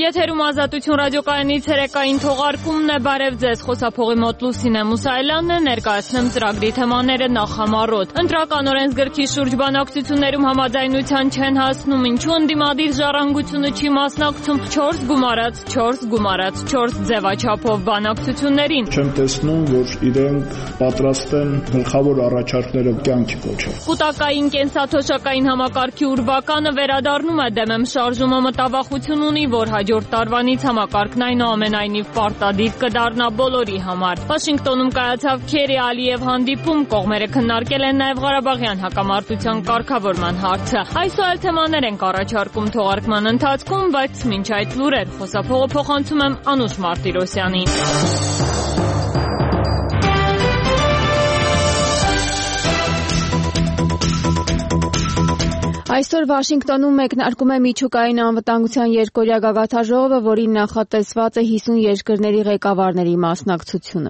Եթերում Ազատություն ռադիոկայանից երեկային թողարկումն է, բարև ձեզ, խոսափողի մոտ Լուսինե Մուսայելյանն է, ներկայացնեմ ծրագրի թեմաները նախամարոտ։ Ընտրական օրենսգրքի շուրջ բանակցություններում համաձայնության չեն հասնում, ինչու ընդդիմադիր ժառանգությունը չի մասնակցում 4+4+4 ձևաչափով բանակցություններին։ Չեմ տեսնում, որ իրենք պատրաստ են գլխավոր առաջարկները կյանքի կոչել։ Կուտակային կենսաթոշակային համակարգի ուրվականը վերադառնում է, դեմ շարժումը մտավախություն ունի, որ հաջորդ տարվանից համակարգն այնուամենայնիվ պարտադիր կդառնա բոլորի համար։ Վաշինգտոնում կայացավ Քերի-Ալիև հանդիպում, կողմերը քննարկել են նաև Ղարաբաղյան հակամարտության կարգավորման հարցը։ Այսօր թեմաներ ենք առաջարկում թողարկման ընթացքում, բայց մինչ այդ լուրեր, խոսափողը փոխանցում եմ Անուշ Մարտիրոսյանին։ Այսօր Վաշինգտոնում մեկնարկում է միջուկային անվտանգության երկօրյա գագաթաժողովը, որին նախատեսված է 50 երկրների ղեկավարների մասնակցությունը։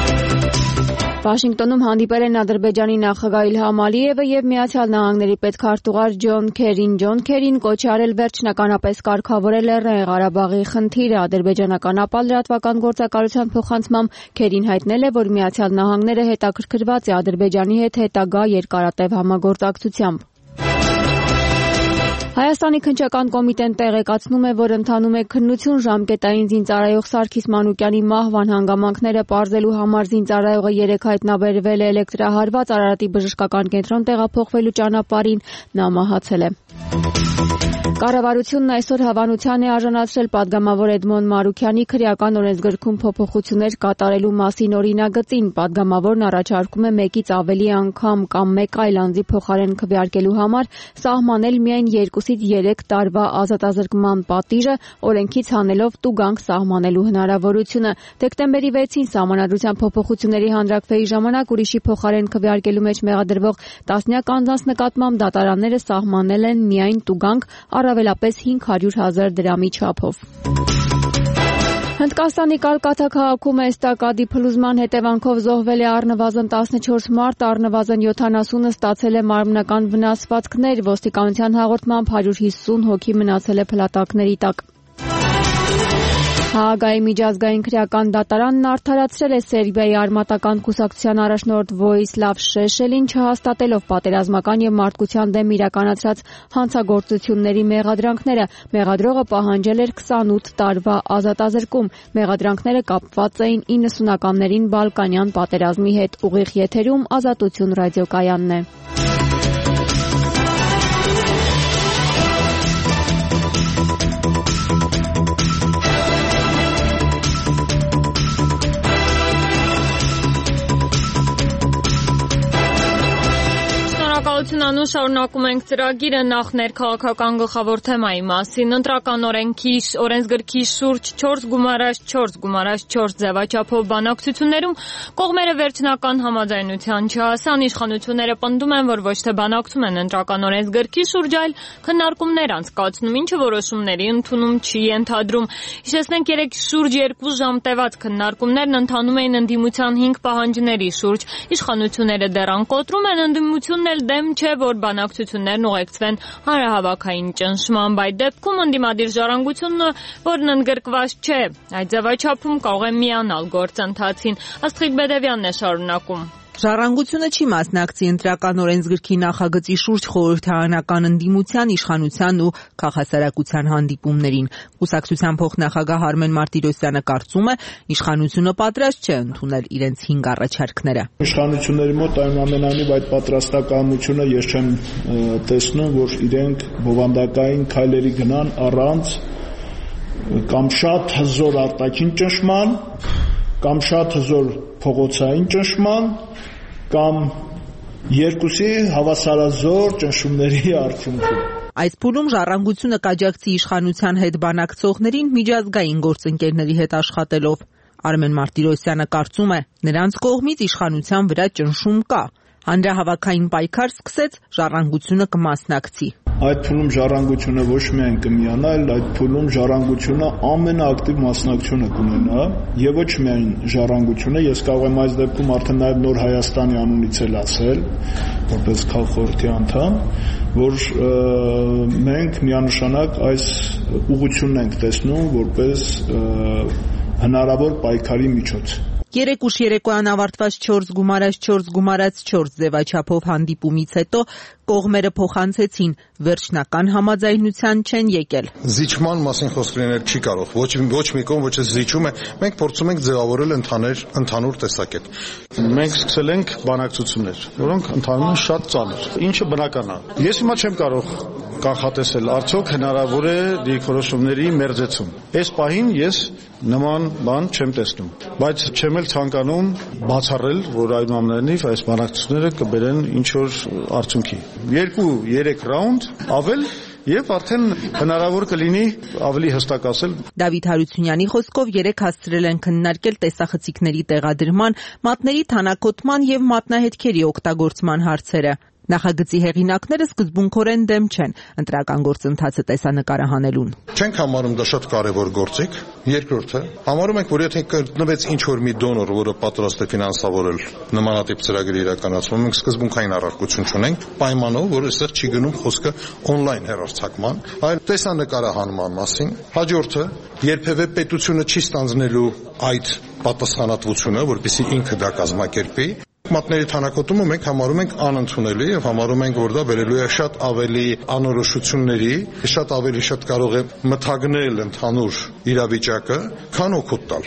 Վաշինգտոնում հանդիպել են Ադրբեջանի նախագահ Իլհամ Ալիևը եւ Միացյալ Նահանգների պետքարտուղար Ջոն Քերին։ Ջոն Քերին կոչ արել վերջնականապես կարգավորել Լեռնային Ղարաբաղի խնդիրը։ Ադրբեջանական ԱՊԱ լրատվական գործակալության փոխանցմամբ Քերին հայտնել է, որ Միացյալ Նահանգները հետաքրքրված է Ադրբեջանի հետ հետագա երկարատև համագործակցությամբ։ Հայաստանի քննչական կոմիտեն տեղեկացնում է, որ ընթանում է քննություն ժամկետային զինծառայող Սարգիս Մանուկյանի մահվան հանգամանքները պարզելու համար զինծառայողը երեկ հայտնաբերվել է էլեկտրահարված Արարատի բժշկական կենտրոն տեղափոխվելու ճանապարհին, նա մահացել է։ Կառավարությունն այսօր հավանության է արժանացրել պատգամավոր Էդմոն Մարուքյանի քրեական օրենսգրքում փոփոխություններ կատարելու մասին օրինագծին։ Պատգամավորն առաջարկում է մեկից ավելի անգամ կամ մեկ այլ անձի փոխարեն քվեարկելու համար սահմանել միայն 2-ից 3 տարվա ազատազրկման պատիժը, օրենքից հանելով տուգանք սահմանելու հնարավորությունը։ Դեկտեմբերի 6-ին Սահմանադրության փոփոխությունների հանրաքվեի ժամանակ ուրիշի փոխարեն քվեարկելու մեջ մեղադրվող տասնյակ անձանց նկատմամբ դատարանները սահմանել են միայն տուգանք, առավելապես 500,000 դրամի չափով։ Հնդկաստանի Կալկաթա քաղաքում էստակադի փլուզման հետևանքով զոհվել է առնվազն 14 մարդ, առնվազն 70-ը ստացել է մարմնական վնասվածքներ, ոստիկանության հաղորդմամբ 150 հոգի մնացել է փլատակների տակ։ Հաագայի միջազգային քրեական դատարանն արդարացրել է Սերբիայի արմատական կուսակցության առաջնորդ Վոյիսլավ Շեշելին, չհաստատելով պատերազմական եւ մարդկության դեմ իրականացրած հանցագործությունների մեղադրանքները։ Մեղադրողը պահանջել էր 28 տարվա ազատազրկում։ Մեղադրանքները կապված էին 90-ականներին Բալկանյան պատերազմի հետ։ Ուղիղ եթերում Ազատություն ռադիոկայանն է։ Անուշ, շարունակում ենք ծրագիրը, նախ ներքաղաքական գլխավոր թեմայի մասին։ Ընտրական օրենսգրքի շուրջ 4+4+4 ձևաչափով բանակցություններում կողմերը վերջնական համաձայնության չհասան։ Իշխանությունները պնդում են, որ ոչ թե բանակցում են ընտրական օրենսգրքի շուրջ, այլ քննարկումներ անցկացնում, ինչը որոշումների ընդունում չի ենթադրում։ Հիշեցնենք, երեկ շուրջ 2 ժամ տևած քննարկումներն ընթանում էին ընդդիմության 5 պահանջների շուրջ։ Իշխանությունները դեռ անկոտրում են, ընդդիմությունն էլ դեմ չէ, որ բանակցություններն ուղեկցվեն հանրահավաքային ճնշմամբ։ Այդ դեպքում ընդդիմադիր ժառանգությունը, որն ընդգրկված չէ այդ ձևաչափում, կարող է միանալ գործընթացին։ Աստղիկ Բեդևյանն է շարունակում։ Ժառանգությունը չի մասնակցի ընտրական օրենսգրքի նախագծի շուրջ խորհրդարանական ընդդիմության, իշխանության ու քաղաքասարակության հանդիպումներին։ Կուսակցության փոխնախագահ Արմեն Մարտիրոսյանը կարծում է, իշխանությունը պատրաստ չէ ընդունել իրենց 5 առաջարկները։ Իշխանությունների մոտ այնուամենայնիվ այդ պատրաստակամությունը ես չեմ տեսնում, որ իրենք բովանդակային քայլերի գնան առանց կամ շատ հզոր արտաքին ճնշման, կամ շատ հզոր փողոցային ճնշման, կամ երկուսի հավասարազոր ճնշումների արդյունքում։ Այս փուլում ժառանգությունը կաջակցի իշխանության հետ բանակցողներին միջազգային գործընկերների հետ աշխատելով։ Արմեն Մարտիրոսյանը կարծում է, նրանց կողմից իշխանության վրա ճնշում կա։ Հանրահավաքային պայքար սկսեց, ժառանգությունը կմասնակցի։ այդ փուլում ժառանգությունը ոչ միայն կմիանա, այլ այդ փուլում ժառանգությունը ամենաակտիվ մասնակցությունը կունենա եւ ոչ միայն ժառանգությունը, ես կարող եմ այս դեպքում արդեն նաեւ Նոր Հայաստանի անունից էլ ասել, որպես քաղխորհրդի անդամ, որ մենք միանշանակ այս ուղղությունն ենք տեսնում որպես հնարավոր պայքարի միջոց։ Երեք ուշ երեկոյան ավարտված 4 գումարած 4 ձևաչափով հանդիպումից հետո կողմերը փոխանցեցին, վերջնական համաձայնության չեն եկել։ Զիջման մասին խոսք լինել չի կարող, ոչ մի կողմ ոչ զիջում է, մենք փորձում ենք ձևավորել ընդհանուր տեսակետ։ Մենք սկսել ենք բանակցություններ, որոնք ընթանում են շատ ծանր, ինչը բնական է։ Ես հիմա չեմ կարող կանխատեսել, արդյոք հնարավոր է դիրքորոշումների մերձեցում։ Այս պահին ես նման բան չեմ տեսնում, բայց չեմ էլ ցանկանում բացառել, որ այնուամենայնիվ այս բանակցությունները կբերեն ինչ-որ արդյունքի։ 2-3 ռաունդ ավել եւ արդեն հնարավոր կլինի ավելի հստակ ասել։ Դավիթ Հարությունյանի խոսքով երեք հասցրել են քննարկել տեսախցիկների տեղադրման, մատների թանաքոտման եւ մատնահետքերի օգտագործման հարցերը։ Նախագծի հեղինակները սկզբունքորեն դեմ չեն ընտրական գործընթացը տեսանկարը հանելուն։ Չենք համարում դա շատ կարևոր գործիք։ Երկրորդը, համարում ենք, որ եթե գտնվեց ինչ-որ մի դոնոր, որը պատրաստ է ֆինանսավորել նմանատիպ ծրագրի իրականացումը, մենք սկզբունքային առարկություն չունենք, պայմանով, որ այստեղ չի գնում խոսքը օնլայն հեռարձակման, այլ տեսանկարահանման մասին։ Հաջորդը, երբևէ պետությունը չի ստանձնելու այդ պատասխանատվությունը, որպեսզի ինքը դա կազմակերպի։ Մատների թանաքոտումը մենք համարում ենք անընդունելի եւ համարում ենք, որ դա բերելու է շատ ավելի անորոշությունների, շատ ավելի կարող է մթագնել ընդհանուր իրավիճակը, քան օգուտ տալ։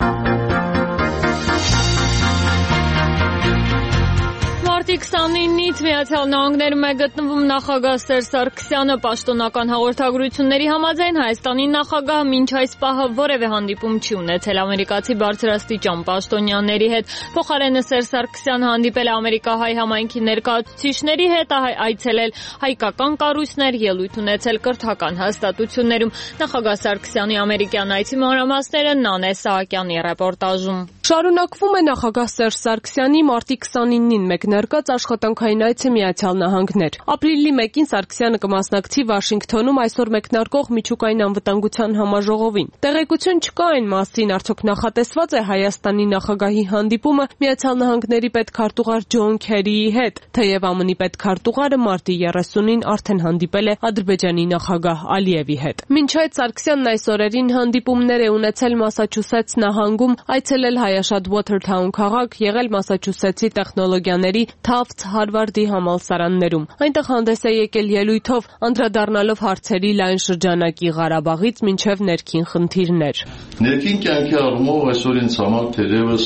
Մարտի 29-ից Միացյալ Նահանգներում է գտնվում նախագահ Սերժ Սարգսյանը պաշտոնական հաղորդագրությունների համաձայն Հայաստանի նախագահը մինչ այս պահը որևէ հանդիպում չի ունեցել ամերիկացի բարձրաստիճան պաշտոնյաների հետ։ Փոխարենը Սերժ Սարգսյանը հանդիպել է ամերիկահայ համայնքի ներկայացուցիչների հետ, այցելել հայկական կառույցներ, ելույթ ունեցել կրթական հաստատություններում։ Նախագահ Սարգսյանի ամերիկյան այցի մանրամասները Նանե Սահակյանի ռեպորտաժում։ Շարունակվում է նախագահ Սերժ Սարգսյանի մարտի 29-ին մեկնարկած աշխատանքային այցը Միացյալ Նահանգներ։ Ապրիլի 1-ին Սարգսյանը կմասնակցի Վաշինգթոնում այսօր մեկնարկող միջուկային անվտանգության համաժողովին։ Տեղեկություն չկա այն մասին, արդյոք նախատեսված է Հայաստանի նախագահի հանդիպումը Միացյալ Նահանգների պետքարտուղար Ջոն Քերիի հետ, թեև ԱՄՆ-ի պետքարտուղարը մարտի 30-ին արդեն հանդիպել է Ադրբեջանի նախագահ Ալիևի հետ։ Մինչ այդ Սարգսյանն այս օրերին հանդիպումներ է ունեցել Մասաչուսեթս նահանգում, այցելել Հայաշատ Watertown քաղաք, եղել Մասաչուսեթսի տեխնոլոգիաների Tufts Հարվարդի համալսարաններում։ Այնտեղ հանդես է եկել ելույթով, անդրադառնալով հարցերի լայն շրջանակի Ղարաբաղից մինչև ներքին խնդիրներ։ Ներքին կյանքի առումով այսօր ինձ համար թերևս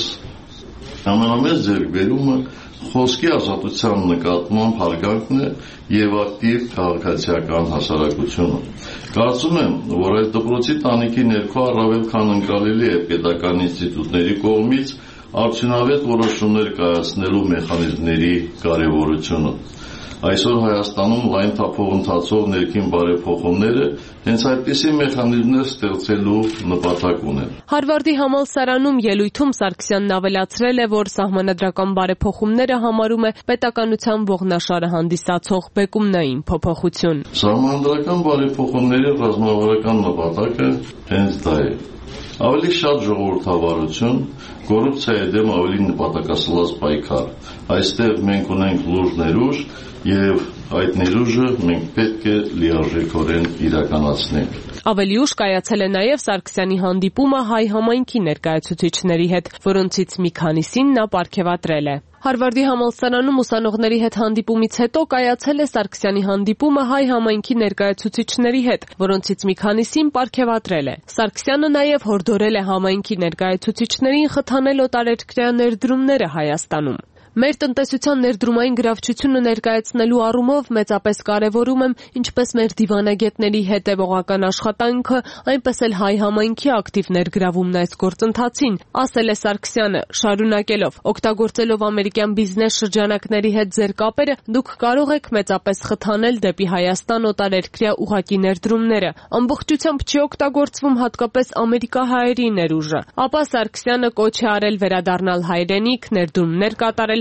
ամենամեծ ձեռքբերումը խոսքի ազատության նկատմամբ հարգանքն է եւ ակտիվ քաղաքացիական հասարակությունը։ Կարծում եմ, որ այս դպրոցի տանիքի ներքո առավել քան ընկալելի է պետական ինստիտուտների կողմից արդյունավետ որոշումներ կայացնելու մեխանիզմների կարևորությունը։ Այսօր Հայաստանում լայն թափով ընթացող ներքին բարեփոխումները հենց այդպիսի մեխանիզմներ ստեղծելու նպատակ ունեն։ Հարվարդի համալսարանում ելույթում Սարգսյանն ավելացրել է, որ սահմանադրական բարեփոխումները համարում է պետականության ողնաշարը հանդիսացող բեկումնային փոփոխություն։ Սահմանադրական բարեփոխումների ռազմավարական նպատակը հենց դա է։ Ավելի շատ ժողովրդավարություն, կոռուպցիայի դեմ ավելի նպատակասլաց պայքար։ Այստեղ մենք ունենք լուրջ ներուժ եւ այդ ներուժը մենք պետք է լիարժեքորեն իրականացնենք։ Ավելի ուշ կայացել է նաև Սարգսյանի հանդիպումը հայ համայնքի ներկայացուցիչների հետ, որոնցից մի քանիսին նա պարգևատրել է։ Հարվարդի համալսարանում ուսանողների հետ հանդիպումից հետո կայացել է Սարգսյանի հանդիպումը հայ համայնքի ներկայացուցիչների հետ, որոնցից մի քանիսին պարգևատրել է։ Սարգսյանը նաև հորդորել է համայնքի ներկայացուցիչներին խթանել օտարերկրյա ներդրումները Հայաստանում։ Մեր տնտեսության ներդրումային գրավչությունը ներկայացնելու առումով մեծապես կարևորում եմ ինչպես մեր դիվանագետների հետևողական աշխատանքը, այնպես էլ հայ համայնքի ակտիվ ներգրավումն այս գործընթացին, ասել է Սարգսյանը, շարունակելով. օգտագործելով ամերիկյան բիզնես շրջանակների հետ ձեր կապերը, դուք կարող եք մեծապես խթանել դեպի Հայաստան օտարերկրյա ուղղակի ներդրումները։ Ամբողջությամբ չի օգտագործվում հատկապես ամերիկահայերի ներուժը։ Ապա Սարգսյանը կոչ է արել վերադառնալ հայրենիք, ներդրումներ կատարել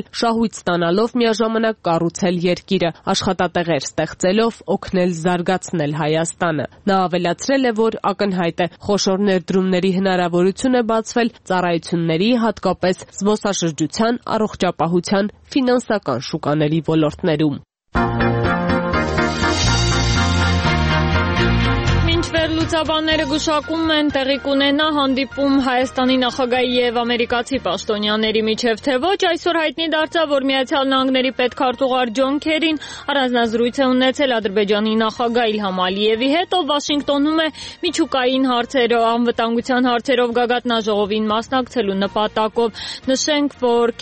շահույթ ստանալով միաժամանակ կառուցել երկիրը, աշխատատեղեր ստեղծելով օգնել զարգացնել Հայաստանը։ Նա ավելացրել է, որ ակնհայտ է խոշոր ներդրումների հնարավորություն է բացվել ծառայությունների, հատկապես զբոսաշրջության, առողջապահության, ֆինանսական շուկաների ոլորտներում։ Լուծաբանները գուշակում են տեղի կունենա հանդիպում Հայաստանի նախագահի եւ ամերիկացի պաշտոնյաների միջև, թե ոչ, այսօր հայտնի դարձավ, որ Միացյալ Նահանգների պետքարտուղար Ջոն Քերին առանձնազրույց է ունեցել Ադրբեջանի նախագահ Իլհամ Ալիևի հետ, ով Վաշինգտոնում է միջուկային հարցերով, անվտանգության հարցերով գագաթնաժողովին մասնակցելու նպատակով։ Նշենք, որ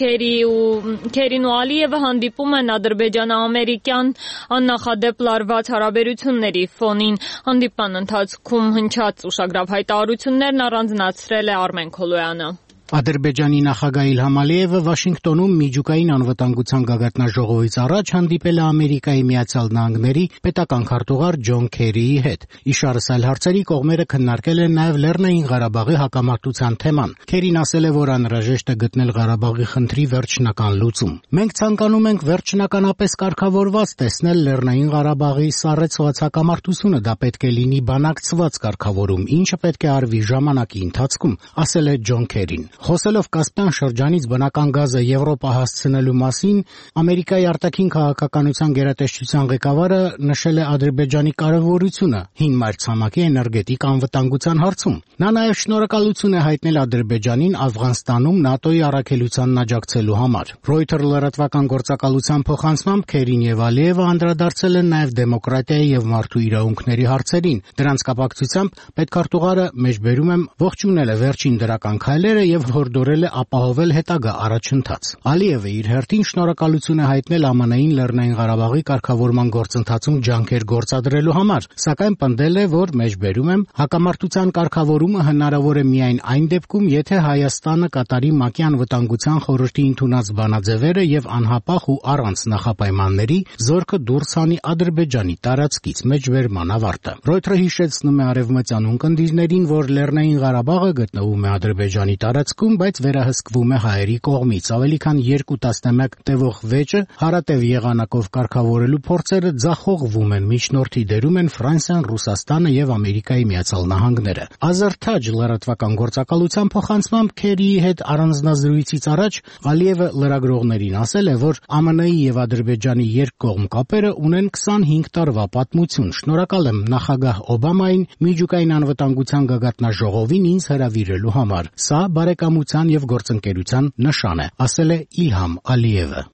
Քերին ու Ալիևը հանդիպում են ադրբեջանա-ամերիկյան աննախադեպ լարված հարաբերությունների ֆոնին։ Հանդիպման ընթացքում հնչած ուշագրավ հայտարարություններն առանձնացրել է Արմեն Քոլոյանը։ Ադրբեջանի նախագահ Իլհամ Ալիևը Վաշինգտոնում միջուկային անվտանգության գագաթնաժողովից առաջ հանդիպել է Ամերիկայի Միացյալ Նահանգների պետական քարտուղար Ջոն Քերիի հետ։ Իշարս այլ հարցերի կողմերը քննարկել են նաև Լեռնային Ղարաբաղի հակամարտության թեման։ Քերին ասել է, որ անհրաժեշտ է գտնել Ղարաբաղի խնդրի վերջնական լուծում։ Մենք ցանկանում ենք վերջնականապես կարգավորված տեսնել Լեռնային Ղարաբաղի սառեցված հակամարտությունը, դա պետք է լինի բանակցված կարգավորում, ինչը պետք է արվի ժամանակի ընթացքում, ասել է Ջոն Քերին։ Խոսելով Կասպյան շրջանից բնական գազը Եվրոպա հասցնելու մասին, Ամերիկայի արտաքին քաղաքականության գերատեսչության ղեկավարը նշել է Ադրբեջանի կարևորությունը հին մայրցամաքի էներգետիկ անվտանգության հարցում։ Նա նաև շնորհակալություն է հայտնել Ադրբեջանին Աֆղանստանում ՆԱՏՕ-ի առաքելությանն աջակցելու համար։ Reuters լրատվական գործակալության փոխանցմամբ Քերին եւ Ալիևը անդրադարձել են նաև դեմոկրատիայի եւ մարդու իրավունքների հարցերին։ Դրանց կապակցությամբ պետքարտուղարը մեջբերում եմ ողջունել է վերջին դրական քայլերը եւ հորդորել է ապահովել հետագա առաջընթաց։ Ալիևը իր հերթին շնորհակալություն է հայտնել ԱՄՆ-ին Լեռնային Ղարաբաղի կարգավորման գործընթացում ջանքեր գործադրելու համար, սակայն պնդել է, որ մեջբերում եմ հակամարտության կարգավորումը հնարավոր է միայն այն դեպքում, եթե Հայաստանը կատարի ՄԱԿ-ի անվտանգության խորհրդի ընդունած բանաձևերը եւ անհապաղ ու առանց նախապայմանների զորքը դուրս հանի Ադրբեջանի տարածքից մեջբերման ավարտը։ Reuters-ը հիշեցնում է արևմտյան ունկնդիրներին, որ Լեռնային Ղարաբաղը գտնվում է Ադրբեջանի տարածքում, բայց վերահսկվում է հայերի կողմից։ Ավելի քան 2 տասնամյակ տևող վեճը հարատև եղանակով կարգավորելու փորձերը ձախողվում են, միջնորդի դերում են Ֆրանսիան, Ռուսաստանը եւ Ամերիկայի Միացյալ Նահանգները։ Ազերթաջ լրատվական գործակալության փոխանցմամբ Քերիի հետ առանձնազրույցից առաջ Ալիևը լրագրողներին ասել է, որ ԱՄՆ-ի եւ Ադրբեջանի երկկողմ կապերը ունեն 25 տարվա պատմություն։ Շնորհակալ եմ նախագահ Օբամային միջուկային անվտանգության գագաթնաժողովին ինձ հրավիրելու համար։ Սա բարեկամության եւ գործընկերության նշան է, ասել է Իլհամ Ալիևը։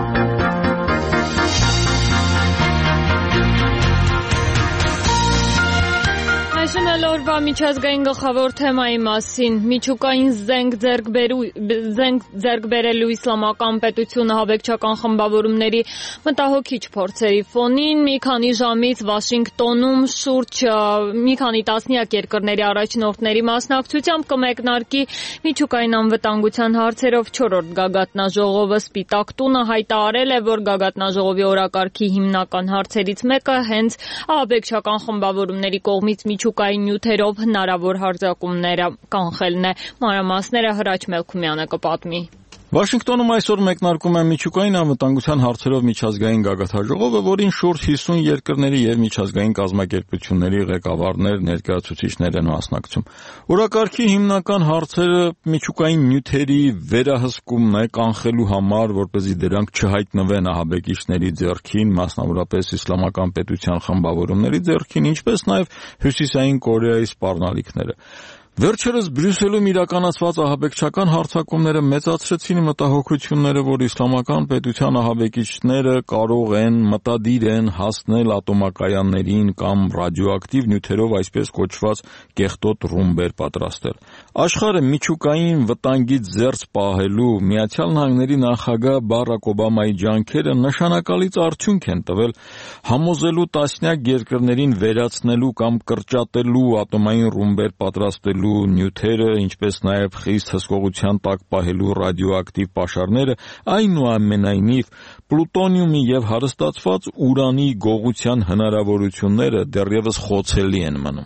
Օրվա միջազգային գլխավոր թեմայի մասին միջուկային զենք ձեռք բերելու իսլամական պետությունը հավեկչական խմբավորումների մտահոգիչ փորձերի ֆոնին մի քանի ժամից Վաշինգտոնում շուրջ մի քանի տասնյակ երկրների առաջնորդների մասնակցությամբ կմեկնարկի միջուկային անվտանգության հարցերով 4-րդ գագաթնաժողովը։ Սպիտակ տունը հայտարարել է, որ գագաթնաժողովի օրակարգի հիմնական հարցերից մեկը հենց ահաբեկչական խմբավորումների կողմից միջուկային նյութերով հնարավոր հարձակումները կանխելն է։ Մանրամասները Հրաչ Մելքումյանը կպատմի։ Վաշինգտոնում այսօր մեկնարկում է միջուկային անվտանգության հարցերով միջազգային գագաթնաժողովը, որին շուրջ 50 երկրների եւ միջազգային կազմակերպությունների ղեկավարներ, ներկայացուցիչներ են մասնակցում։ Օրակարգի հիմնական հարցերը միջուկային նյութերի վերահսկումն է կանխելու համար, որպեսզի դրանք չհայտնվեն ահաբեկիչների ձեռքին, մասնավորապես իսլամական պետության խմբավորումների ձեռքին, ինչպես նաեւ Հյուսիսային Կորեայի սպառնալիքները։ Վերջերս Բրյուսելում իրականացված ահաբեկչական հարձակումները մեծացրեցին մտահոգությունները, որ իսլամական պետության ահաբեկիչները կարող են, մտադիր են հասնել ատոմակայաններին կամ ռադիոակտիվ նյութերով այսպես կոչված կեղտոտ ռումբեր պատրաստել։ Աշխարհը միջուկային վտանգից զերծ պահելու Միացյալ Նահանգների նախագահ Բարակ Օբամայի ջանքերը նշանակալից արդյունք են տվել, համոզելու տասնյակ երկրներին վերացնելու կամ կրճատելու ատոմային ռումբեր պատրաստելու նյութերը, ինչպես նաև խիստ հսկողության տակ պահելու ռադիոակտիվ պաշարները, այնուամենայնիվ պլուտոնիումի եւ հարստացված ուրանի գողության հնարավորությունները դեռևս խոցելի են մնում։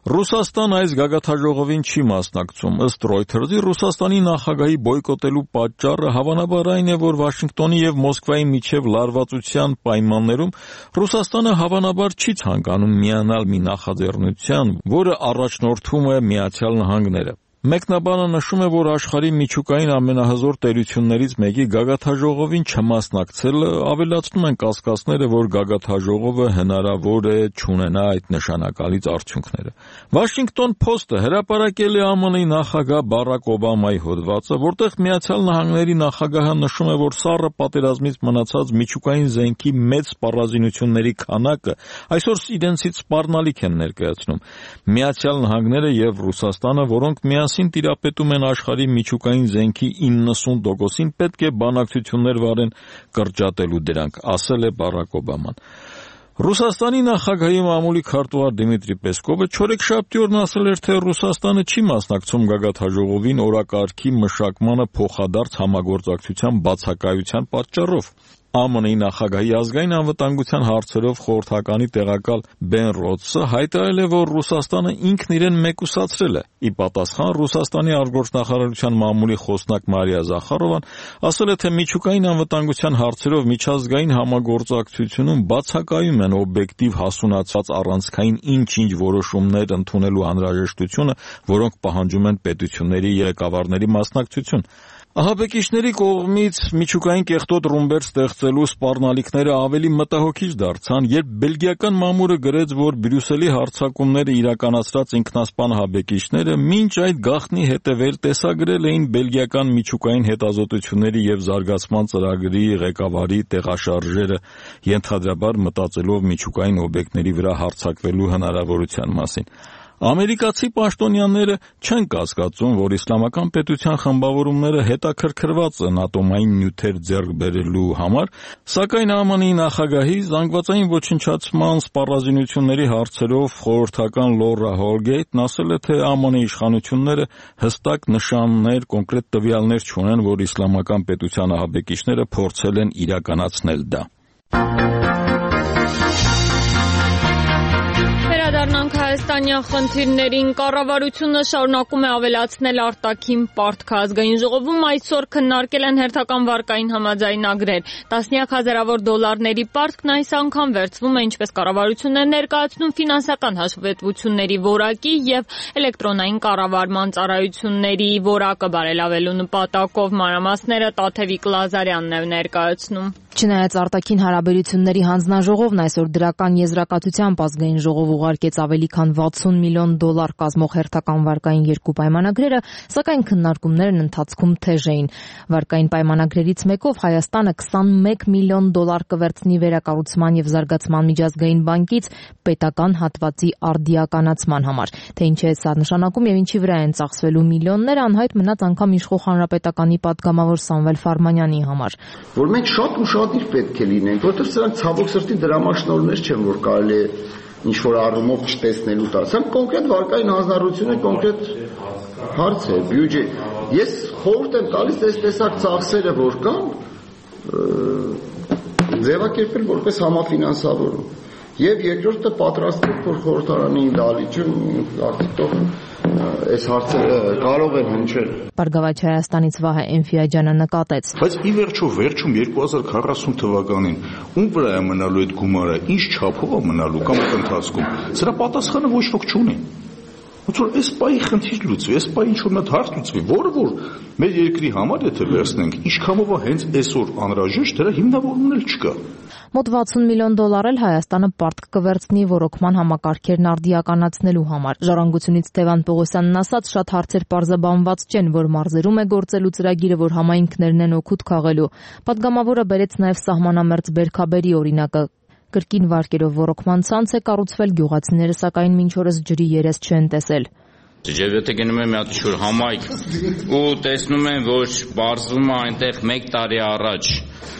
Ռուսաստան այս գագաթաժողովին չի մասնակցում։ Ըստ Reuters-ի Ռուսաստանի նախագահի բոյկոտելու պատճառը հավանաբար այն է, որ Վաշինգտոնի եւ Մոսկվայի միջև լարվածության պայմաններում Ռուսաստանը հավանաբար չի ցանկանում միանալ մի նախաձեռնության, որը առաջնորդում է Միացյալ Նահանգները։ Մեկնաբանը նշում է, որ աշխարհի միջուկային ամենահզոր տերություններից մեկի գագաթաժողովին չմասնակցելը ավելացնում են կասկածները, որ գագաթաժողովը հնարավոր է չունենա այդ նշանակալից արդյունքները։ Washington Post-ը հրապարակել է ԱՄՆ-ի նախագահ Բարակ Օբամայի հոդվածը, որտեղ Միացյալ Նահանգների նախագահը նշում է, որ սառը պատերազմից մնացած միջուկային զենքի մեծ սպառազինությունների քանակը այսօր իրենցից սպառնալիք են ներկայացնում։ Միացյալ Նահանգները եւ Ռուսաստանը, որոնք միասին տիրապետում են աշխարհի միջուկային զենքի 90%-ին, պետք է բանակցություններ վարեն կրճատելու դրանք, ասել է Բարակ Օբաման։ Ռուսաստանի նախագահի մամուլի քարտուղար Դիմիտրի Պեսկովը չորեքշաբթի օրն ասել էր, թե Ռուսաստանը չի մասնակցում գագաթաժողովին օրակարգի մշակմանը փոխադարձ համագործակցության բացակայության պատճառով։ ԱՄՆ-ի նախագահի ազգային անվտանգության հարցերով խորհրդականի տեղակալ Բեն Ռոդսը հայտարարել է, որ Ռուսաստանը ինքն իրեն մեկուսացրել է։ Ի պատասխան Ռուսաստանի արտգործնախարարության մամուլի խոսնակ Մարիա Զախարովան ասել է, թե միջուկային անվտանգության հարցերով միջազգային համագործակցությունում բացակայում են օբյեկտիվ հասունացած առանցքային ինչ-ինչ որոշումներ ընդունելու անհրաժեշտությունը, որոնք պահանջում են պետությունների ղեկավարների մասնակցություն։ Ահաբեկիչների կողմից միջուկային կեղտոտ ռումբեր ստեղծելու սպառնալիքները ավելի մտահոգիչ դարձան, երբ բելգիական մամուլը գրեց, որ Բրյուսելի հարձակումները իրականացրած ինքնասպան ահաբեկիչները մինչ այդ գաղտնի հետևել տեսագրել էին բելգիական միջուկային հետազոտությունների եւ զարգացման ծրագրի ղեկավարի տեղաշարժերը, ենթադրաբար մտածելով միջուկային օբյեկտների վրա հարձակվելու հնարավորության մասին։ Ամերիկացի պաշտոնյաները չեն կասկածում, որ իսլամական պետության խմբավորումները հետաքրքրված են ատոմային նյութեր ձեռք բերելու համար, սակայն ԱՄՆ-ի նախագահի զանգվածային ոչնչացման սպառազինությունների հարցերով խորհրդական Լորա Հոլգեյթն ասել է, թե ԱՄՆ իշխանությունները հստակ նշաններ, կոնկրետ տվյալներ չունեն, որ իսլամական պետության ահաբեկիչները փորձել են իրականացնել դա։ Վերադառնանք հայաստանյան խնդիրներին։ Կառավարությունը շարունակում է ավելացնել արտաքին պարտքը։ Ազգային ժողովում այսօր քննարկել են հերթական վարկային համաձայնագրեր։ Տասնյակ հազարավոր դոլարների պարտքն այս անգամ վերցվում է, ինչպես կառավարությունն է ներկայացնում, ֆինանսական հաշվետվությունների որակի եւ էլեկտրոնային կառավարման ծառայությունների որակը բարելավելու նպատակով։ Մանրամասները Տաթևիկ Լազարյանն է ներկայացնում։ Չնայած արտաքին հարաբերությունների հանձնաժողովն այսօր դրական եզրակացությամբ ազգային ժողով ուղարկեց ավելի քան 60 միլիոն դոլար կազմող հերթական վարկային երկու պայմանագրերը, սակայն քննարկումներն ընթացքում թեժ էին։ Վարկային պայմանագրերից մեկով Հայաստանը 21 միլիոն դոլար կվերցնի վերակառուցման եւ զարգացման միջազգային բանկից պետական հատվածի արդիականացման համար։ Թե ինչ է սա նշանակում եւ ինչի վրա են ծախսվելու միլիոնները, անհայտ մնաց անգամ իշխող հանրապետականի պատգամավոր Սամվել Ֆարմանյանի համար։ Որ մենք շատ պետք է լինենք, որովհետև սրանք ցավոք սրտի դրամաշնորհներ չեն, որ կարելի է ինչ-որ առումով չտեսնելու տալ։ Սրանք կոնկրետ վարկային հանձնառություն է, կոնկրետ հարց է, բյուջե։ Ես խորհուրդ եմ տալիս այս տեսակ ծախսերը, որ կան, ձևակերպել որպես համաֆինանսավորում։ Եվ երկրորդը պատրաստել, որ խորհրդարանի դալիճում արդյոք այս հարցերը կարող են հնչել։ Բարգավաճ Հայաստանից Վահե Էնֆիաջյանը նկատեց. Բայց ի վերջում 2040 թվականին ում վրա է մնալու այդ գումարը, ինչ չափով է մնալու կամ ընթացքում, սրա պատասխանը ոչ ոք չունի։ Ոնց որ այս պայի խնդիր լուծվի, այս պայի ինչ-որ մի հարց լուծվի, որը որ մեր երկրի համար եթե վերցնենք, ինչքանով է հենց այսօր անհրաժեշտ, դրա հիմնավորումն էլ չկա։ Մոտ 60 միլիոն դոլար էլ Հայաստանը պարտք կվերցնի ռոռոկման համակարգերն արդիականացնելու համար։ Ժառանգությունից Տևան Պողոսյանն ասաց, շատ հարցեր պարզաբանված չեն, որ մարզերում է գործելու ծրագիրը, որ համայնքներն են օգուտ քաղելու։ Պատգամավորը բերեց նաև սահմանամերձ Բերքաբերի օրինակը։ Կրկին վարկերով ռոռոկման ցանց է կառուցվել, գյուղացիները սակայն մինչ օրս ջրի երես չեն տեսել։ Եվ եթե գնում եմ մի հատ շուր համայնք ու տեսնում եմ, որ բարձվում է այնտեղ 1 տարի առաջ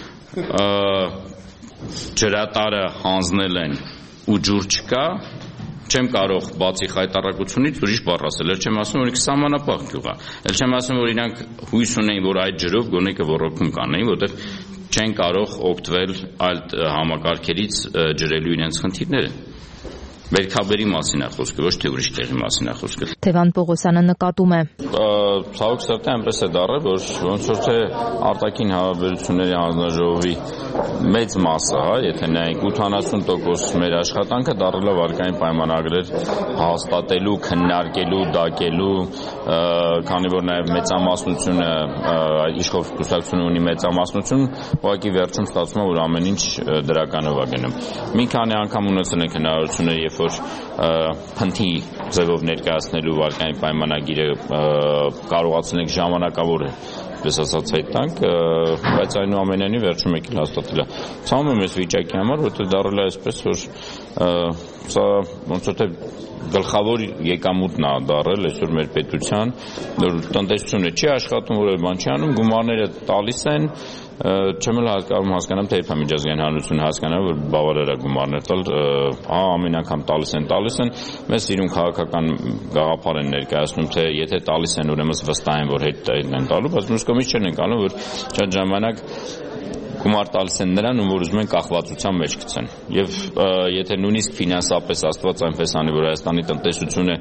ջրատարը հանձնել են ու ջուր չկա, չեմ կարող բացի խայտարակությունից ուրիշ բառ ասել, էլ չեմ ասում, որ ինքը սահմանապահ գյուղ է, էլ չեմ ասում, որ իրանք հույս ունեին, որ այդ ջրով գոնե կոռոկում կանեին, որտեղ չեն կարող օգտվել այլ համակարգերից ջրելու իրենց խնդիրները։ Վերքաբերի մասին է խոսքը, ոչ թե ուրիշ տեղի մասին է խոսքը։ Թևան Պողոսյանը նկատում է. Ցավոք սրտի այնպես է դառել, որ ոնց որ թե արտաքին հարաբերությունների հանձնաժողովի մեծ մասը, եթե նայենք 80% մեր աշխատանքը դառել է վարկային պայմանագրեր հաստատելու, քննարկելու, դակելու, քանի որ նաև մեծամասնությունը իշխող կուսակցությունը ունի մեծամասնություն, ուղղակի վերջում ստացվում է, որ ամեն ինչ դրականով է գնում։ Մի քանի անգամ ունեցել ենք հնարավորություններ, երբ որ փնթի ձևով ներկայացնելու վարկային պայմանագիրը կարողացել ենք ժամանակավոր պես ասած հայտանք, բայց այնուամենայնիվ վերջում եկել հաստատել է։ Ցավում եմ այս վիճակի համար, որտեղ դառել է այսպես, որ սա ոնց որ թե գլխավոր եկամուտն է դառել այսօր մեր պետության, որ տնտեսությունը չի աշխատում, որևէ բան չի անում, գումարները տալիս են, չեմ էլ կարող հասկանամ, թե երբ միջազգային հանրությունը հասկանա, որ բավարար է գումարներ տալ, ամեն անգամ տալիս են, մեզ իրուն քաղաքական գաղափար են ներկայացնում, թե եթե տալիս են, ուրեմն վստահ են, որ հետ են տալու, բայց մյուս կողմից չեն անում, որ շատ ժամանակ գումար տալիս են նրան, որ ուզում են կախվածության մեջ գցեն։ Եվ եթե նույնիսկ ֆինանսապես Աստված այնպես անի, որ Հայաստանի տնտեսությունը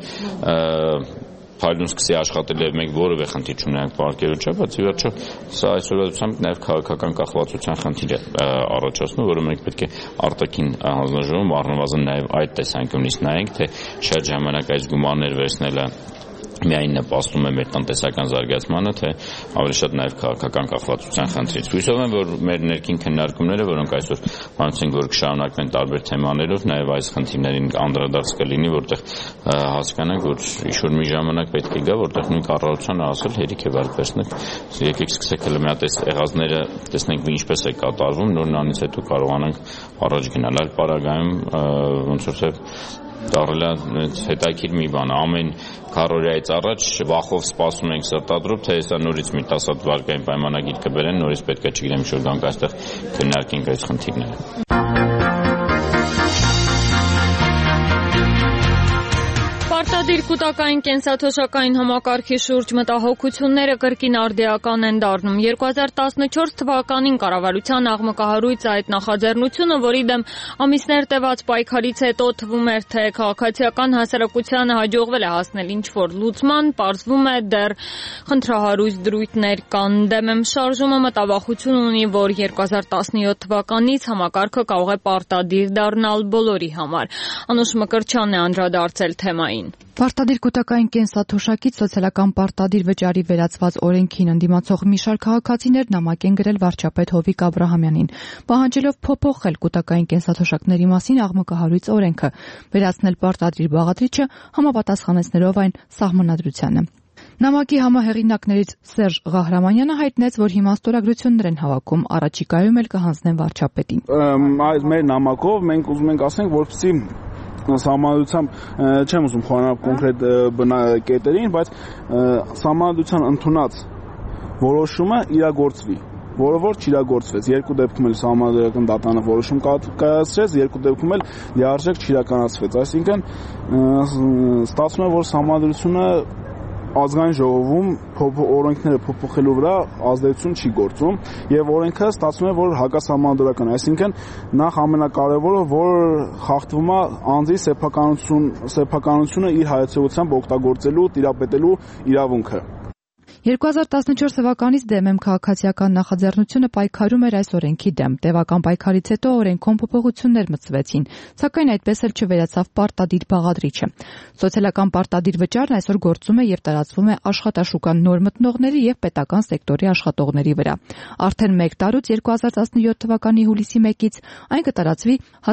փայլուն սկսի աշխատել եւ մենք որևէ խնդիր չունենք պարկերու չէ, բայց ի վերջո սա այսօրացությամբ նաեւ քաղաքական կախվածության խնդիր է առաջացնում, որը մենք պետք է արտաքին հանձնաժողովում առնվազն նաեւ այդ տեսանկյունից նայենք, թե շատ ժամանակ այս գումարներ վերցնելը միայն նպաստում է մեր տնտեսական զարգացմանը, թե ավելի շատ նաև քաղաքական կախվածության խնդրից։ Հույսով եմ, որ մեր ներքին քննարկումները, որոնք այսօր մանցենք, որ կշարունակվեն տարբեր թեմաներով, նաև այս խնդիրներին անդրադարձ կլինի, որտեղ հասկանանք, որ ինչ-որ մի ժամանակ պետք է գա, որտեղ նույն կառավարությանը ասել հերիք է վարկ վերցնեք, եկեք սկսեք հələ մի հատ այս եղածները տեսնենք ինչպես է կատարվում, նորնանից հետո կարողանանք առաջ գնալ։ Այլ պարագայում ոնց որ թե դառել է հետաքրքիր մի բան, ամեն քառորիայից առաջ վախով սպասում ենք սրտադրում, թե հեսա նորից մի 10 հատ վարկային պայմանագիր կբերեն, նորից պետք է չգիտեմ ինչ-որ գանք այստեղ քննարկենք այս խնդիրները։ Պարտադիր կൂട്ടակային կենսաթոշակային համակարգի շուրջ մտահոգությունները կրկին արդիական են դառնում։ 2014 թվականին կառավարության աղմկահարույց այդ նախաձեռնությունը, որի դեմ ամիսներ տևած պայքարից հետո թվում էր, թե քաղաքացիական հասարակությանը հաջողվել է հասնել ինչ-որ լուծման, պարզվում է դեռ խնդրահարույց դրույթներ կան։ Դեմ եմ շարժումը մտավախություն ունի, որ 2017 թվականից համակարգը կարող է պարտադիր դառնալ բոլորի համար։ Անուշ Մկրտչյանն է անդրադարձել թեմային։ Պարտադիր կൂട്ടակային կենսաթոշակից սոցիալական պարտադիր վճարի վերածված օրենքին ընդդիմացող մի շարք քաղաքացիներ նամակ են գրել վարչապետ Հովիկ Աբրահամյանին, պահանջելով փոփոխել կൂട്ടակային կենսաթոշակների մասին աղմկահարույց օրենքը, վերացնել պարտադիր բաղադրիչը համապատասխանեցնելով այն սահմանադրությանը։ Նամակի համահեղինակներից Սերժ Ղահրամանյանը հայտնեց, որ հիմա ստորագրություններ են հավաքում, առաջիկայում էլ կհանձնեն վարչապետին։ Այս մեր նամակով մենք ուզում ենք ասենք, որպեսզի սահմանադրությամբ չեմ ուզում խորանալ կոնկրետ կետերին, բայց սահմանադրության ընդունած որոշումը իրագործվի, որը որ չիրագործվեց։ Երկու դեպքում էլ սահմանադրական դատանը որոշում կայացրեց, երկու դեպքում էլ լիարժեք չիրականացվեց։ Այսինքն ստացվում է, որ սահմանադրությունը ազգային ժողովում օրենքները փոփոխելու վրա ազդեցություն չի գործում եւ օրենքը ստացվում է, որ հակասահմանադրական է, այսինքն նախ ամենակարևորը, որ խախտվում է անձի սեփականությունը իր հայացողությամբ օգտագործելու, տիրապետելու իրավունքը։ 2014 թվականից դեմ եմ քաղաքացիական նախաձեռնությունը պայքարում էր այս օրենքի դեմ։ Տևական պայքարից հետո օրենքում փոփոխություններ մտցվեցին, սակայն այդպես էլ չվերացավ պարտադիր բաղադրիչը։ Սոցիալական պարտադիր վճարն այսօր գործում է եւ տարածվում է աշխատաշուկան նոր մտնողների եւ պետական սեկտորի աշխատողների վրա։ Արդեն 1 տարուց 2017 թվականի հուլիսի 1-ից այն կտարածվի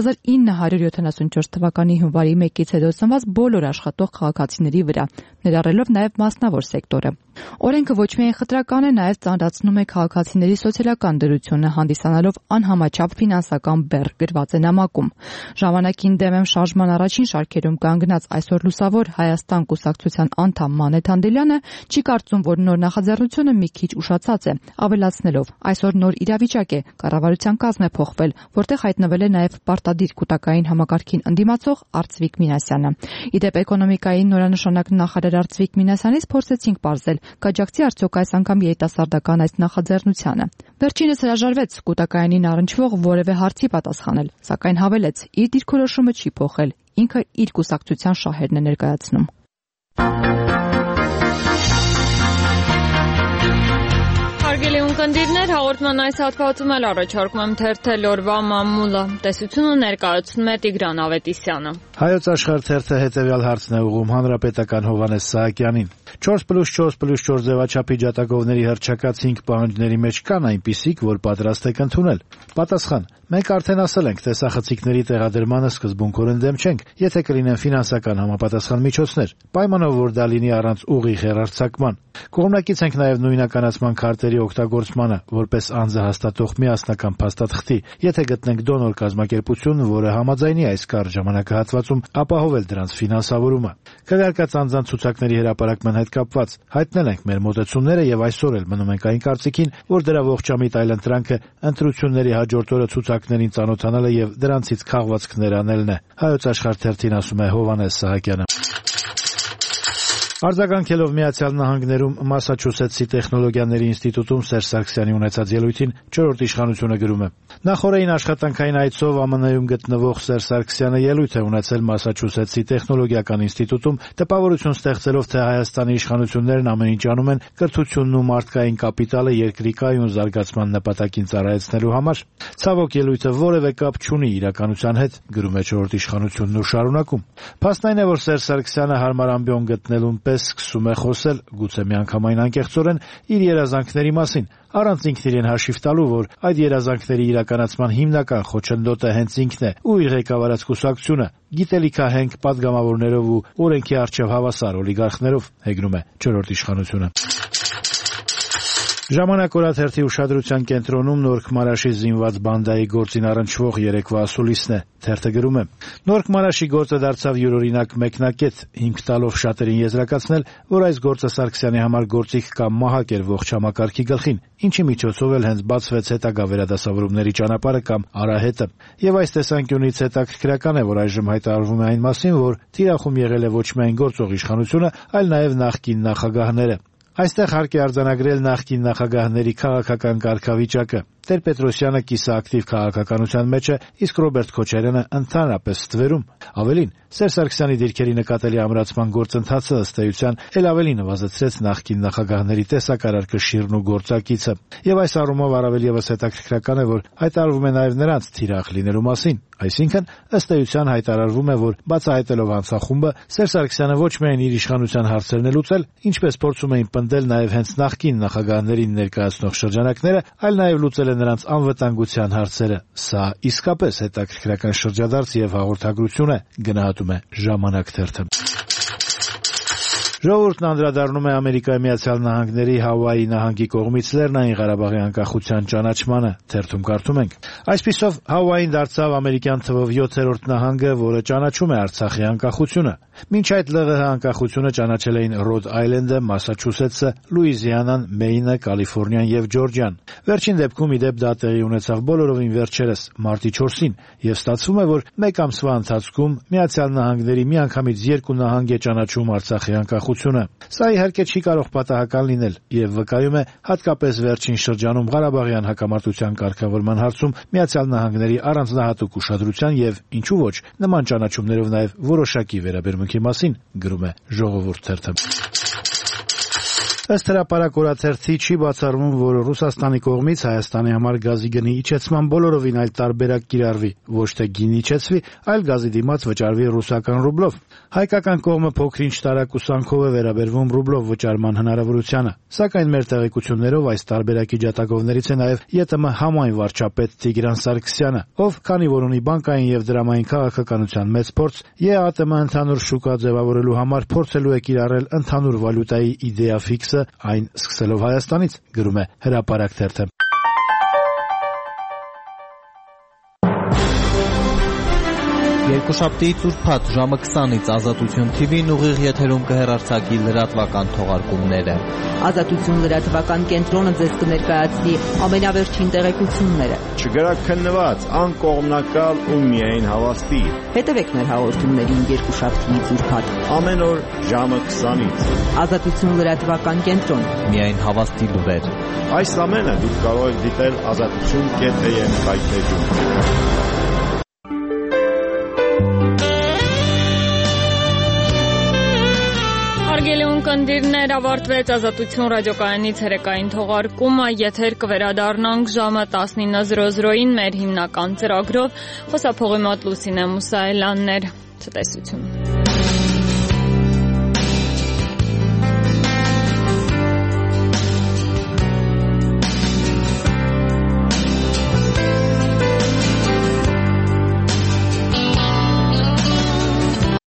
1974 թվականի հունվարի 1-ից հետո ծնված բոլոր աշխատող քաղաքացիների վրա, ներառելով նաեւ մասնավոր սեկտորը։ Օրենքը ոչ միայն խտրական է, նաև ծանրացնում է քաղաքացիների սոցիալական դրությունը, հանդիսանալով անհամաչափ ֆինանսական բեռ, գրված է նամակում։ Ժամանակին դեմ եմ շարժման առաջին շարքերում կանգնած այսօր լուսավոր Հայաստան կուսակցության անդամ Մանեթ Անդելյանը չի կարծում, որ նոր նախաձեռնությունը մի քիչ ուշացած է, ավելացնելով. այսօր նոր իրավիճակ է, կառավարության կազմ է փոխվել, որտեղ հայտնվել է նաև պարտադիր կൂട്ടակային համակարգին ընդդիմացող Արծվիկ Մինասյանը։ Իդեպ էկոնոմիկայի նորանշանակ նախարար Արծվիկ Մինասյանից փորձեցինք պարզել, կաջակցի արդյոք այս անգամ երիտասարդական այս նախաձեռնությանը։ Վերջինս հրաժարվեց կൂട്ടակայանին առնչվող որևէ հարցի պատասխանել, սակայն հավելեց՝ իր դիրքորոշումը չի փոխել, ինքը իր կուսակցության շահերն է ներկայացնում։ Հարգելի ունկնդիրներ, հաղորդման այս հատվածում էլ առաջարկում եմ թերթել օրվա մամուլը։ Տեսությունը ներկայացնում է Տիգրան Ավետիսյանը։ Հայոց աշխարհ թերթը հետևյալ հարցն է ուղղում հանրապետական Հովհաննես Սահակյանին։ 4+4+4 ձևաչափի ջատագովների հռչակած 5 պահանջների մեջ կան այնպիսիք, որ պատրաստ եք ընդունել։ Պատասխան. մենք արդեն ասել ենք, տեսախցիկների տեղադրմանը սկզբունքորեն դեմ չենք, եթե կլինեն ֆինանսական համապատասխան միջոցներ, պայմանով որ դա լինի առանց ուղիղ հեռարձակման։ Կողմնակից ենք նաև նույնականացման քարտերի օգտագործմանը, որպես անձը հաստատող միասնական փաստաթղթի, եթե գտնենք դոնոր կազմակերպություն, որը համաձայնի այս կարճ ժամանակահատվածում ապահովել դրանց ֆինանսավորումը։ Քվեարկած անձանց ցուցակների հրապարակման հետ կապված հայտնել ենք մեր մոտեցումները եւ այսօր էլ մնում ենք այն կարծիքին, որ դրա ողջամիտ այլընտրանքը ընտրությունների հաջորդ օրը ցուցակներին ծանոթանալը եւ դրանցից քաղվածքներ անելն է։ Հայոց աշխարհ թերթին ասում է Հովհաննես Սահակյանը։ Արձագանքելով Միացյալ Նահանգներում Մասաչուսեթսի տեխնոլոգիաների ինստիտուտում Սերժ Սարգսյանի ունեցած ելույթին 4-րդ իշխանությունը գրում է. Նախորդային աշխատանքային այցով ԱՄՆ-ում գտնվող Սերժ Սարգսյանը ելույթ է ունեցել Մասաչուսեթսի տեխնոլոգիական ինստիտուտում, տպավորություն ստեղծելով, թե Հայաստանի իշխանություններն ամեն ինչ անում են կրթությունն ու մարդկային կապիտալը երկրի կայուն զարգացման նպատակին ծառայեցնելու համար։ Ցավոք ելույթը որևէ կապ չունի իրականության հետ, գրում է 4-րդ իշխանությունն ու շարունակում. Փաստն այն է, որ Սերժ Սարգսյանը հարմար ամբիոն գտնելուն սկսում է խոսել, գուցե միանգամայն անկեղծորեն, իր երազանքների մասին, առանց ինքն իրեն հաշիվ տալու, որ այդ երազանքների իրականացման հիմնական խոչընդոտը հենց ինքն է ու իր ղեկավարած կուսակցությունը, գիտելիքահենք պատգամավորներով ու օրենքի առջև հավասար օլիգարխներով, հեգնում է 4-րդ իշխանությունը։ Ժամանակ օրաթերթի ուշադրության կենտրոնում Նորք Մարաշի զինված բանդայի գործին առնչվող երեկվա ասուլիսն է։ Թերթը գրում է. Նորք Մարաշի գործը դարձավ յուրօրինակ մեկնակետ, հիմք տալով շատերին եզրակացնել, որ այս գործը Սարգսյանի համար գործիք կամ մահակ էր ողջ համակարգի գլխին, ինչի միջոցով էլ հենց բացվեց հետագա վերադասավորումների ճանապարհը կամ արահետը։ Եվ այս տեսանկյունից հետաքրքրական է, որ այժմ հայտարարվում է այն մասին, որ թիրախում եղել է ոչ միայն գործող իշխանությունը, այլ նաև նախկին նախագահները։ Այստեղ հարկ է արձանագրել նախկին նախագահների քաղաքական կարգավիճակը։ Տեր-Պետրոսյանը կիսաակտիվ քաղաքականության մեջ է, իսկ Ռոբերտ Քոչարյանը ընդհանրապես ստվերում։ Ավելին, Սերժ Սարգսյանի դիրքերի նկատելի ամրացման գործընթացը ըստ էության էլ ավելի նվազեցրեց նախկին նախագահների տեսակարար կշիռն ու գործակիցը։ Եվ այս առումով առավել ևս հետաքրքրական է, որ հայտարարվում է նաև նրանց թիրախ լինելու մասին։ Այսինքն, ըստ էության հայտարարվում է, որ բացահայտելով հանցախումբը, Սերժ Սարգսյանը ոչ միայն իր իշխանության հարցերն է լուծել, ինչպես փորձում էին պնդել նաև հենց նախկին նախագահներին ներկայացնող շրջանակները, այլ նաև լուծել է նրանց անվտանգության հարցերը։ Սա իսկապես հետաքրքրական շրջադարձ եւ հաղորդագրություն է, գնահատում է Ժամանակ թերթը։ Ժողովուրդն անդրադառնում է Ամերիկայի Միացյալ Նահանգների Հավայի նահանգի կողմից Լեռնային Ղարաբաղի անկախության ճանաչմանը, թերթում կարդում ենք. Այսպիսով Հավային դարձավ ամերիկյան թվով 7-րդ նահանգը, որը ճանաչում է Արցախի անկախությունը։ Մինչ այդ ԼՂՀ անկախությունը ճանաչել էին Ռոդ Այլենդը, Մասաչուսեթսը, Լուիզիանան, Մեյնը, Կալիֆոռնիան եւ Ջորջիան։ Վերջին դեպքում ի դեպ դա տեղի ունեցավ բոլորովին վերջերս, մարտի 4-ին, եւ ստացվում է, որ մեկ ամսվա ընթացքում Միացյալ Նահանգների միանգամից 2 նահանգ է ճանաչում Արցախի անկախությունը։ Սա իհարկե չի կարող պատահական լինել եւ վկայում է հատկապես վերջին շրջանում Ղարաբաղյան հակամարտության կարգավորման հարցում Միացյալ Նահանգների առանձնահատուկ ուշադրության եւ ինչու ոչ նման ճանաչումներով նաեւ որոշակի վերաբերմունքի մասին, գրում է Ժողովուրդ թերթը։ Ըստ հրապարակ օրաթերթի չի բացառվում, որ Ռուսաստանի կողմից Հայաստանի համար գազի գնի իջեցման բոլորովին այլ տարբերակ կիրառվի, ոչ թե գինի իջեցվի, այլ գազի դիմաց վճարվի ռուսական ռուբլով։ Հայկական կողմը փոքր-ինչ տարակուսանքով է վերաբերվում ռուբլով վճարման հնարավորությանը, սակայն մեր տեղեկություններով այս տարբերակի ջատագովներից է նաև ԵՏՄ համայն վարչապետ Տիգրան Սարգսյանը, ով քանի որ ունի բանկային եւ դրամային քաղաքականության մեծ փորձ, ԵԱՏՄ ընդհանուր շուկա ձևավորելու համար փորձելու է կիրառել ընդհանուր վալյուտայի իդեա ֆիքս այն սկսելով Հայաստանից, գրում է հրապարակ թերթը։ Երկուշաբթի ծուրփաթ ժամը 20-ից Ազատություն TV-ն ուղիղ եթերում կհեռարձակի լրատվական թողարկումները։ Ազատություն լրատվական կենտրոնը ձեզ կներկայացնի ամենավերջին տեղեկությունները։ Չգրակ քննված, անկողմնակալ ու միայն հավաստի։ Հետևեք մեր հաղորդումներին երկուշաբթի ծուրփաթ ամեն օր ժամը 20-ից։ Ազատություն լրատվական կենտրոն, միայն հավաստի լուրեր։ Այս ամենը դուք կարող եք դիտել azatutun.am հայտարարում։ ունկնդիրներ, ավարտվեց Ազատություն ռադիոկայանի ցերեկային թողարկումը, եթեր կվերադառնանք ժամը 19:00-ին մեր հիմնական ծրագրով։ Խոսափողի մոտ Լուսինե Մուսայելյանն էր, ցտեսություն։